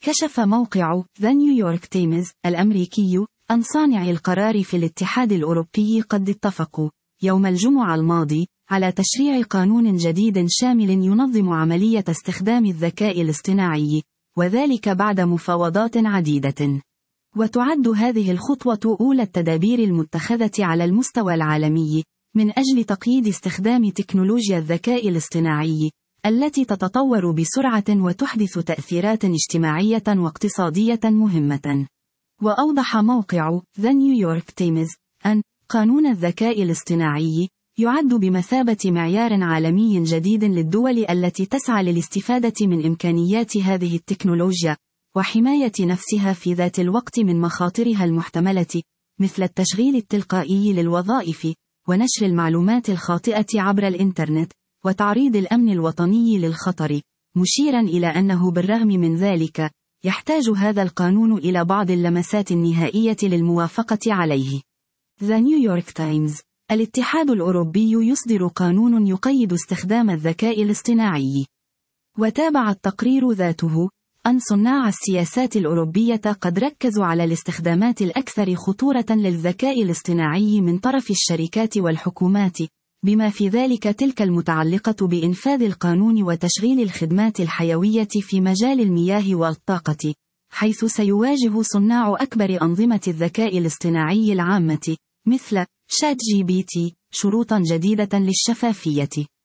كشف موقع The New York Times الأمريكي أن صانعي القرار في الاتحاد الأوروبي قد اتفقوا يوم الجمعة الماضي على تشريع قانون جديد شامل ينظم عملية استخدام الذكاء الاصطناعي، وذلك بعد مفاوضات عديدة. وتعد هذه الخطوة أولى التدابير المتخذة على المستوى العالمي من أجل تقييد استخدام تكنولوجيا الذكاء الاصطناعي التي تتطور بسرعة وتحدث تأثيرات اجتماعية واقتصادية مهمة. وأوضح موقع The New York Times أن قانون الذكاء الاصطناعي يعد بمثابة معيار عالمي جديد للدول التي تسعى للاستفادة من إمكانيات هذه التكنولوجيا، وحماية نفسها في ذات الوقت من مخاطرها المحتملة، مثل التشغيل التلقائي للوظائف، ونشر المعلومات الخاطئة عبر الإنترنت، وتعريض الأمن الوطني للخطر، مشيرا إلى أنه بالرغم من ذلك، يحتاج هذا القانون إلى بعض اللمسات النهائية للموافقة عليه. The New York Times: الاتحاد الأوروبي يصدر قانون يقيد استخدام الذكاء الاصطناعي. وتابع التقرير ذاته أن صناع السياسات الأوروبية قد ركزوا على الاستخدامات الأكثر خطورة للذكاء الاصطناعي من طرف الشركات والحكومات، بما في ذلك تلك المتعلقة بإنفاذ القانون وتشغيل الخدمات الحيوية في مجال المياه والطاقة، حيث سيواجه صناع أكبر أنظمة الذكاء الاصطناعي العامة مثل ChatGPT شروطا جديدة للشفافية.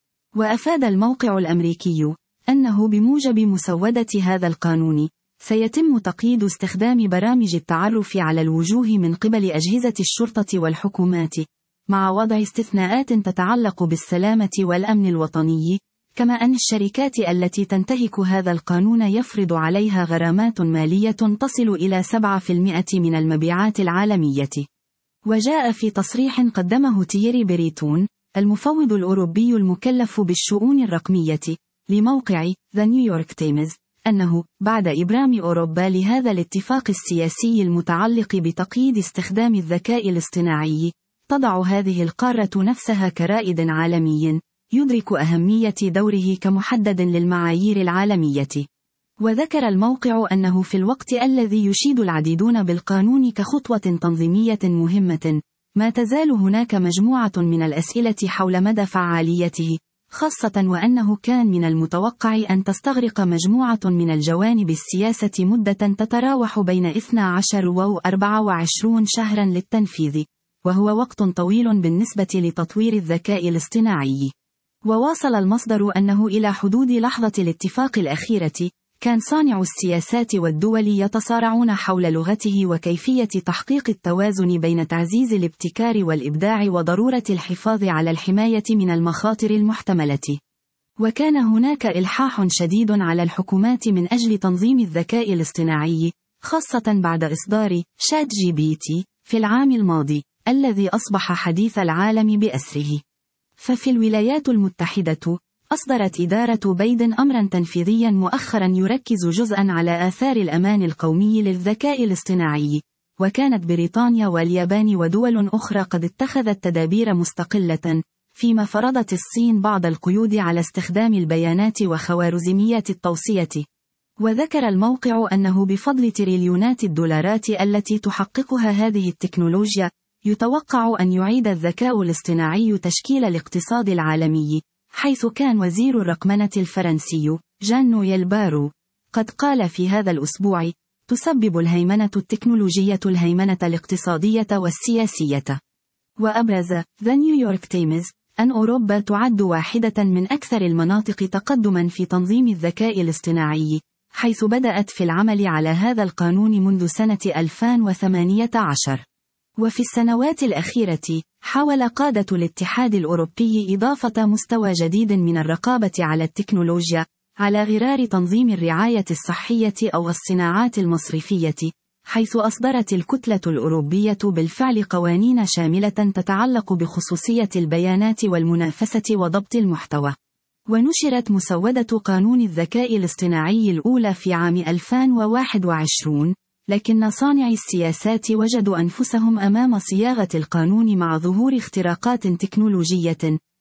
وأفاد الموقع الأمريكي أنه بموجب مسودة هذا القانون سيتم تقييد استخدام برامج التعرف على الوجوه من قبل أجهزة الشرطة والحكومات، مع وضع استثناءات تتعلق بالسلامة والأمن الوطني، كما أن الشركات التي تنتهك هذا القانون يفرض عليها غرامات مالية تصل إلى 7% من المبيعات العالمية. وجاء في تصريح قدمه تييري بريتون المفوض الأوروبي المكلف بالشؤون الرقمية لموقع The New York Times أنه بعد إبرام أوروبا لهذا الاتفاق السياسي المتعلق بتقييد استخدام الذكاء الاصطناعي، تضع هذه القارة نفسها كرائد عالمي يدرك أهمية دوره كمحدد للمعايير العالمية. وذكر الموقع أنه في الوقت الذي يشيد العديدون بالقانون كخطوة تنظيمية مهمة، ما تزال هناك مجموعة من الأسئلة حول مدى فعاليته، خاصة وأنه كان من المتوقع أن تستغرق مجموعة من الجوانب السياسة مدة تتراوح بين 12 و 24 شهرا للتنفيذ، وهو وقت طويل بالنسبة لتطوير الذكاء الاصطناعي. وواصل المصدر أنه إلى حدود لحظة الاتفاق الأخيرة، كان صانع السياسات والدول يتصارعون حول لغته وكيفية تحقيق التوازن بين تعزيز الابتكار والإبداع وضرورة الحفاظ على الحماية من المخاطر المحتملة. وكان هناك إلحاح شديد على الحكومات من أجل تنظيم الذكاء الاصطناعي، خاصة بعد إصدار ChatGPT في العام الماضي، الذي أصبح حديث العالم بأسره. ففي الولايات المتحدة، أصدرت إدارة بايدن أمرا تنفيذيا مؤخرا يركز جزءا على آثار الأمان القومي للذكاء الاصطناعي، وكانت بريطانيا واليابان ودول أخرى قد اتخذت تدابير مستقلة، فيما فرضت الصين بعض القيود على استخدام البيانات وخوارزميات التوصية. وذكر الموقع أنه بفضل تريليونات الدولارات التي تحققها هذه التكنولوجيا، يتوقع أن يعيد الذكاء الاصطناعي تشكيل الاقتصاد العالمي، حيث كان وزير الرقمنة الفرنسي جان نويل بارو قد قال في هذا الأسبوع: تسبب الهيمنة التكنولوجية الهيمنة الاقتصادية والسياسية. وأبرز The New York Times أن أوروبا تعد واحدة من أكثر المناطق تقدما في تنظيم الذكاء الاصطناعي، حيث بدأت في العمل على هذا القانون منذ سنة 2018. وفي السنوات الأخيرة، حاول قادة الاتحاد الأوروبي إضافة مستوى جديد من الرقابة على التكنولوجيا، على غرار تنظيم الرعاية الصحية أو الصناعات المصرفية، حيث أصدرت الكتلة الأوروبية بالفعل قوانين شاملة تتعلق بخصوصية البيانات والمنافسة وضبط المحتوى. ونشرت مسودة قانون الذكاء الاصطناعي الأولى في عام 2021، لكن صانعي السياسات وجدوا أنفسهم أمام صياغة القانون مع ظهور اختراقات تكنولوجية،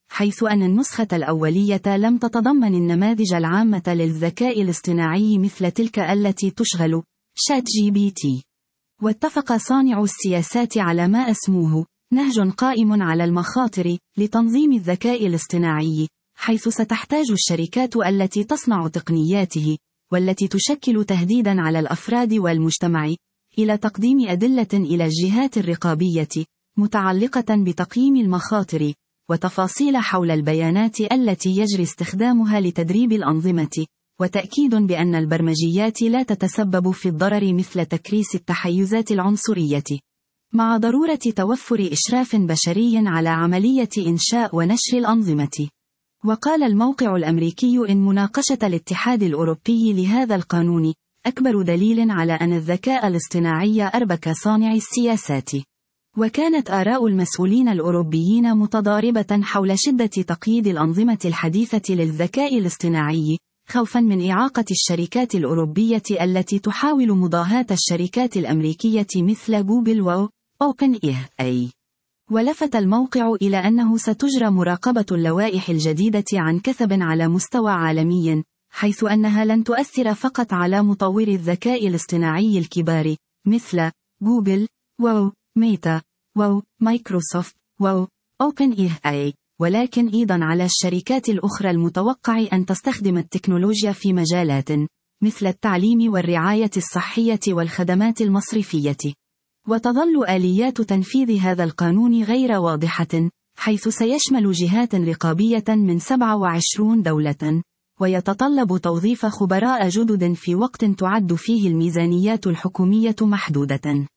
حيث أن النسخة الأولية لم تتضمن النماذج العامة للذكاء الاصطناعي مثل تلك التي تشغل ChatGPT. واتفق صانعو السياسات على ما أسموه نهج قائم على المخاطر لتنظيم الذكاء الاصطناعي، حيث ستحتاج الشركات التي تصنع تقنياته والتي تشكل تهديداً على الأفراد والمجتمع إلى تقديم أدلة إلى الجهات الرقابية متعلقة بتقييم المخاطر وتفاصيل حول البيانات التي يجري استخدامها لتدريب الأنظمة، وتأكيد بأن البرمجيات لا تتسبب في الضرر مثل تكريس التحيزات العنصرية، مع ضرورة توفر إشراف بشري على عملية إنشاء ونشر الأنظمة. وقال الموقع الأمريكي إن مناقشة الاتحاد الأوروبي لهذا القانون أكبر دليل على أن الذكاء الاصطناعي أربك صانع السياسات. وكانت آراء المسؤولين الأوروبيين متضاربة حول شدة تقييد الأنظمة الحديثة للذكاء الاصطناعي، خوفا من إعاقة الشركات الأوروبية التي تحاول مضاهاة الشركات الأمريكية مثل جوجل و OpenAI. ولفت الموقع إلى أنه ستجرى مراقبة اللوائح الجديدة عن كثب على مستوى عالمي، حيث أنها لن تؤثر فقط على مطوري الذكاء الاصطناعي الكبار مثل جوجل و ميتا و مايكروسوفت و OpenAI، ولكن أيضا على الشركات الأخرى المتوقع أن تستخدم التكنولوجيا في مجالات مثل التعليم والرعاية الصحية والخدمات المصرفية. وتظل آليات تنفيذ هذا القانون غير واضحة، حيث سيشمل جهات رقابية من 27 دولة، ويتطلب توظيف خبراء جدد في وقت تعد فيه الميزانيات الحكومية محدودة.